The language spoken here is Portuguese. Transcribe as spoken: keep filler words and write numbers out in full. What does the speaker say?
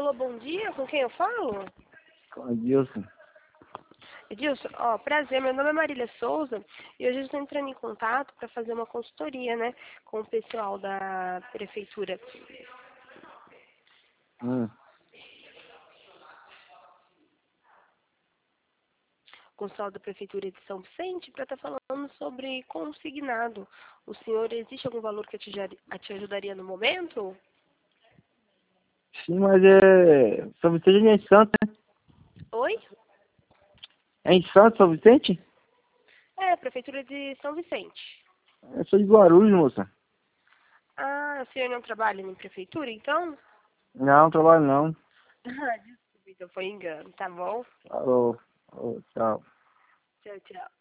Alô, bom dia, com quem eu falo? Com Adilson. Edilson, ó, prazer, meu nome é Marília Souza e hoje eu estou entrando em contato para fazer uma consultoria, né, com o pessoal da prefeitura. Hum. Com o pessoal da prefeitura de São Vicente para estar falando sobre consignado. O senhor, existe algum valor que te, jar- a te ajudaria no momento? Sim, mas é. São Vicente é em Santos, né? Oi? É em Santos, São Vicente? É, prefeitura de São Vicente. Eu sou de Guarulhos, moça. Ah, o senhor não trabalha em prefeitura, então? Não, não trabalho não. Ah, desculpa, então foi engano, tá bom? Alô, alô, tchau. Tchau, tchau.